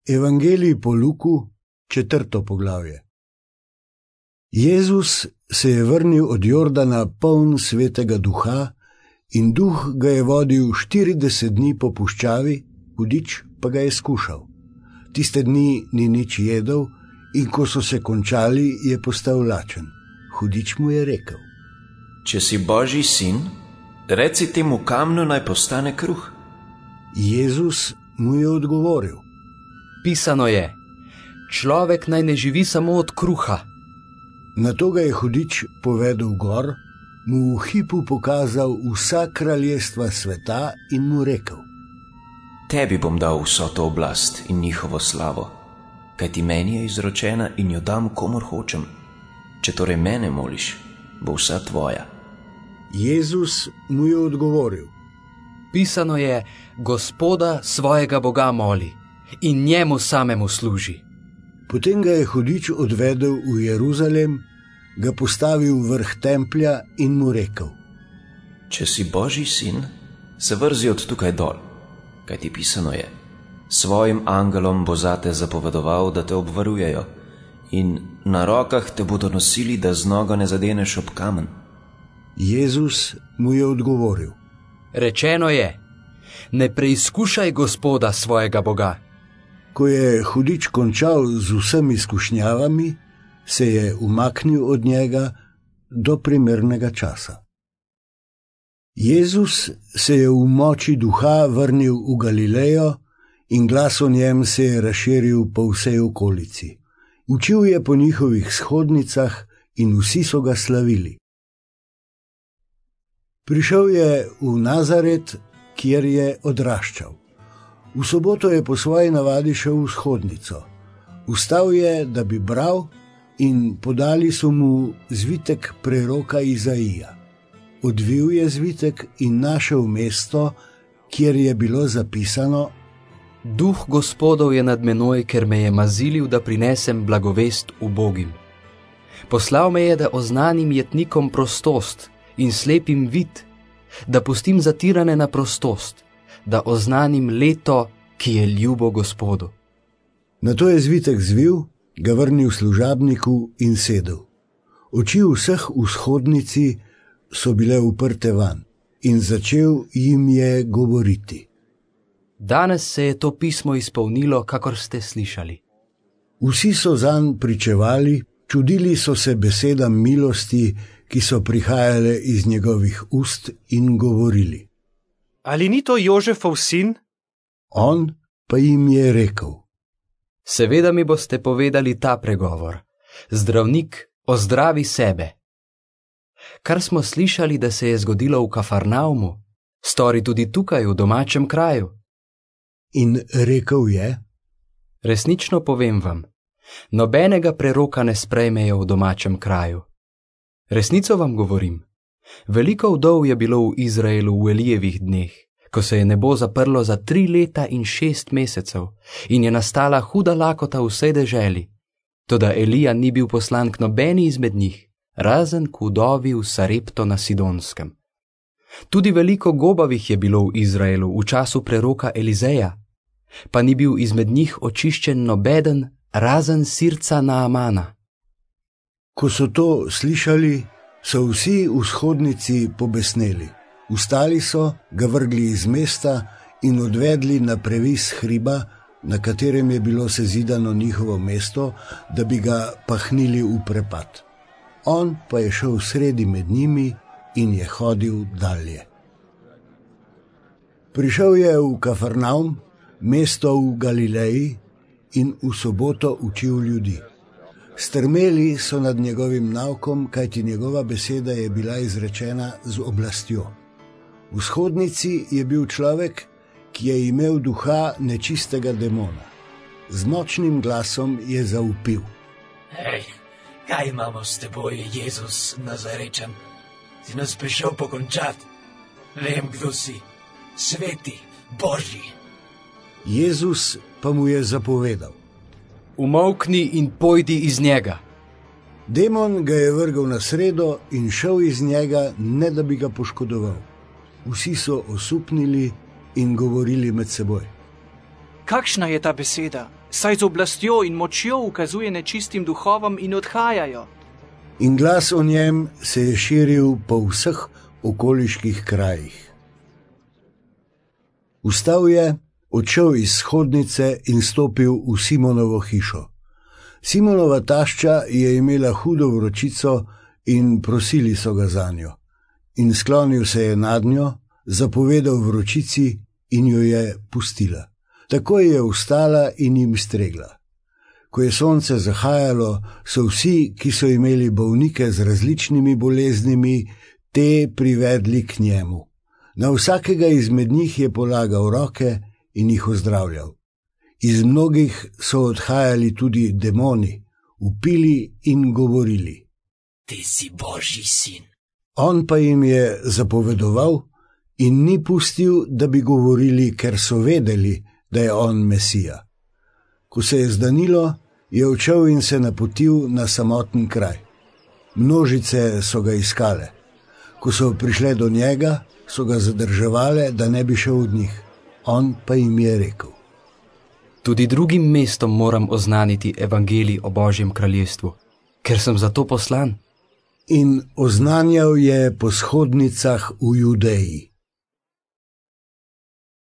Evangelij po Luku, 4. poglavje. Jezus se je vrnil od Jordana poln svetega duha in duh ga je vodil 40 dni po puščavi, hudič pa ga je skušal. Tiste dni ni nič jedel in ko so se končali, je postal lačen. Hudič mu je rekel: Če si Božji sin, reci temu kamnu, naj postane kruh. Jezus mu je odgovoril: Pisano je, človek naj ne živi samo od kruha. Nato ga je hudič povedel gor, mu v hipu pokazal vsa kraljestva sveta in mu rekel: Tebi bom dal vso to oblast in njihovo slavo, kajti meni je izročena in jo dam komur hočem. Če torej mene moliš, bo vsa tvoja. Jezus mu je odgovoril: Pisano je, Gospoda svojega Boga moli in njemu samemu služi. Potem ga je hudič odvedel v Jeruzalem, ga postavil v vrh templja in mu rekel: Če si Božji sin, se vrzi od tukaj dol, kajti pisano je, svojim angelom bo zate zapovedoval, da te obvarujejo, in na rokah te bodo nosili, da z nogo ne zadeneš ob kamen. Jezus mu je odgovoril: Rečeno je, ne preizkušaj Gospoda svojega Boga. Ko je hudič končal z vsemi izkušnjavami, se je umaknil od njega do primernega časa. Jezus se je v moči duha vrnil v Galilejo in glas o njem se je razširil po vsej okolici. Učil je po njihovih shodnicah in vsi so ga slavili. Prišel je v Nazaret, kjer je odraščal. V soboto je po svoji navadi šel v shodnico. Vstal je, da bi bral, in podali so mu zvitek preroka Izaija. Odvil je zvitek in našel mesto, kjer je bilo zapisano: Duh Gospodov je nad menoj, ker me je mazilil, da prinesem blagovest ubogim. Poslal me je, da oznanim jetnikom prostost in slepim vid, da pustim zatirane na prostost, da oznanim leto, ki je ljubo Gospodu. Nato je zvitek zvil, ga vrnil služabniku in sedel. Oči vseh v shodnici so bile uprte van in začel jim je govoriti: Danes se je to pismo izpolnilo, kakor ste slišali. Vsi so zanj pričevali, čudili so se besedam milosti, ki so prihajale iz njegovih ust, in govorili: Ali ni to Jožefov sin? On pa jim je rekel: Seveda mi boste povedali ta pregovor: Zdravnik, ozdravi sebe. Kar smo slišali, da se je zgodilo v Kafarnaumu, stori tudi tukaj v domačem kraju. In rekel je: Resnično povem vam, nobenega preroka ne sprejmejo v domačem kraju. Resnico vam govorim, veliko vdov je bilo v Izraelu v Elijevih dneh, ko se je nebo zaprlo za 3 leta in 6 mesecev in je nastala huda lakota v vsej deželi. Toda Elija ni bil poslan k nobeni izmed njih, razen k vdovi v Sarepto na Sidonskem. Tudi veliko gobavih je bilo v Izraelu v času preroka Elizeja, pa ni bil izmed njih očiščen nobeden, razen sirca Naamana. Ko so to slišali, so vsi v shodnici pobesneli. Vstali so, ga vrgli iz mesta in odvedli na previs hriba, na katerem je bilo sezidano njihovo mesto, da bi ga pahnili v prepad. On pa je šel sredi med njimi in je hodil dalje. Prišel je v Kafarnaum, mesto v Galileji, in v soboto učil ljudi. Strmeli so nad njegovim naukom, kajti njegova beseda je bila izrečena z oblastjo. V shodnici je bil človek, ki je imel duha nečistega demona. Z močnim glasom je zavpil: Hej, kaj imamo s teboj, Jezus Nazarečan? Si nas prišel pokončati? Vem, kdo si. Sveti, Božji. Jezus pa mu je zapovedal: Umolkni in pojdi iz njega. Demon ga je vrgel na sredo in šel iz njega, ne da bi ga poškodoval. Vsi so osupnili in govorili med seboj: Kakšna je ta beseda? Saj z oblastjo in močjo ukazuje nečistim duhovom in odhajajo. In glas o njem se je širil po vseh okoliških krajih. Vstal je, odšel iz shodnice in stopil v Simonovo hišo. Simonova tašča je imela hudo vročico in prosili so ga zanjo. In sklonil se je nad njo, zapovedal vročici in jo je pustila. Takoj je vstala in jim stregla. Ko je sonce zahajalo, so vsi, ki so imeli bolnike z različnimi boleznimi, te privedli k njemu. Na vsakega izmed njih je polagal roke in jih ozdravljal. Iz mnogih so odhajali tudi demoni, vpili in govorili: Ti si Božji sin. On pa jim je zapovedoval in ni pustil, da bi govorili, ker so vedeli, da je on Mesija. Ko se je zdanilo, je odšel in se napotil na samoten kraj. Množice so ga iskale. Ko so prišle do njega, so ga zadrževale, da ne bi šel od njih. On pa jim je rekel: Tudi drugim mestom moram oznaniti evangelij o Božjem kraljestvu, ker sem za to poslan. In oznanjal je po shodnicah v Judeji.